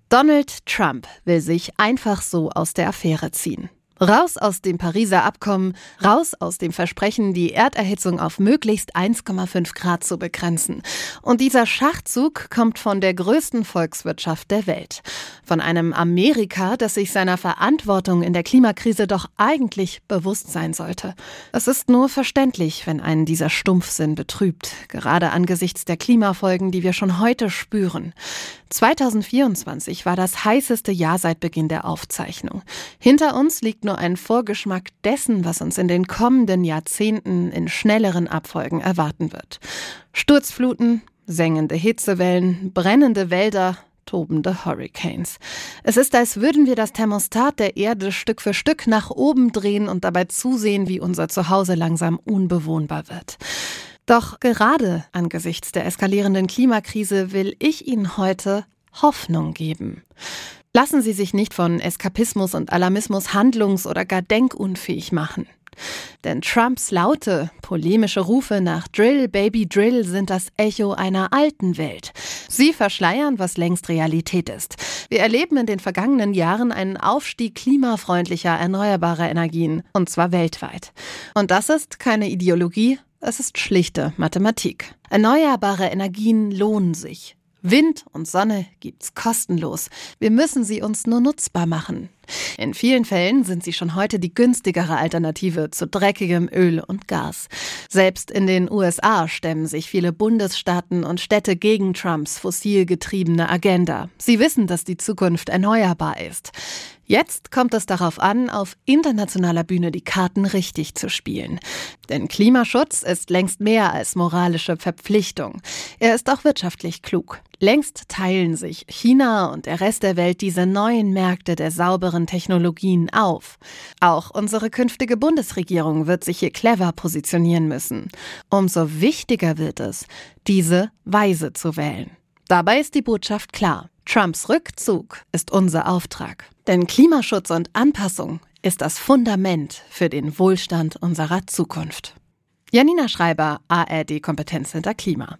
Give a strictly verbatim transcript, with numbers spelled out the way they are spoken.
Donald Trump will sich einfach so aus der Affäre ziehen. Raus aus dem Pariser Abkommen, raus aus dem Versprechen, die Erderhitzung auf möglichst eins Komma fünf Grad zu begrenzen. Und dieser Schachzug kommt von der größten Volkswirtschaft der Welt. Von einem Amerika, das sich seiner Verantwortung in der Klimakrise doch eigentlich bewusst sein sollte. Es ist nur verständlich, wenn einen dieser Stumpfsinn betrübt, gerade angesichts der Klimafolgen, die wir schon heute spüren. zweitausendvierundzwanzig war das heißeste Jahr seit Beginn der Aufzeichnung. Hinter uns liegt nur ein Vorgeschmack dessen, was uns in den kommenden Jahrzehnten in schnelleren Abfolgen erwarten wird. Sturzfluten, sengende Hitzewellen, brennende Wälder, tobende Hurricanes. Es ist, als würden wir das Thermostat der Erde Stück für Stück nach oben drehen und dabei zusehen, wie unser Zuhause langsam unbewohnbar wird. Doch gerade angesichts der eskalierenden Klimakrise will ich Ihnen heute Hoffnung geben. Lassen Sie sich nicht von Eskapismus und Alarmismus handlungs- oder gar denkunfähig machen. Denn Trumps laute, polemische Rufe nach Drill, Baby Drill sind das Echo einer alten Welt. Sie verschleiern, was längst Realität ist. Wir erleben in den vergangenen Jahren einen Aufstieg klimafreundlicher, erneuerbarer Energien, und zwar weltweit. Und das ist keine Ideologie, es ist schlichte Mathematik. Erneuerbare Energien lohnen sich. Wind und Sonne gibt's kostenlos. Wir müssen sie uns nur nutzbar machen. In vielen Fällen sind sie schon heute die günstigere Alternative zu dreckigem Öl und Gas. Selbst in den U S A stemmen sich viele Bundesstaaten und Städte gegen Trumps fossilgetriebene Agenda. Sie wissen, dass die Zukunft erneuerbar ist. Jetzt kommt es darauf an, auf internationaler Bühne die Karten richtig zu spielen. Denn Klimaschutz ist längst mehr als moralische Verpflichtung. Er ist auch wirtschaftlich klug. Längst teilen sich China und der Rest der Welt diese neuen Märkte der sauberen Technologien auf. Auch unsere künftige Bundesregierung wird sich hier clever positionieren müssen. Umso wichtiger wird es, diese weise zu wählen. Dabei ist die Botschaft klar. Trumps Rückzug ist unser Auftrag. Denn Klimaschutz und Anpassung ist das Fundament für den Wohlstand unserer Zukunft. Janina Schreiber, A R D Kompetenzcenter Klima.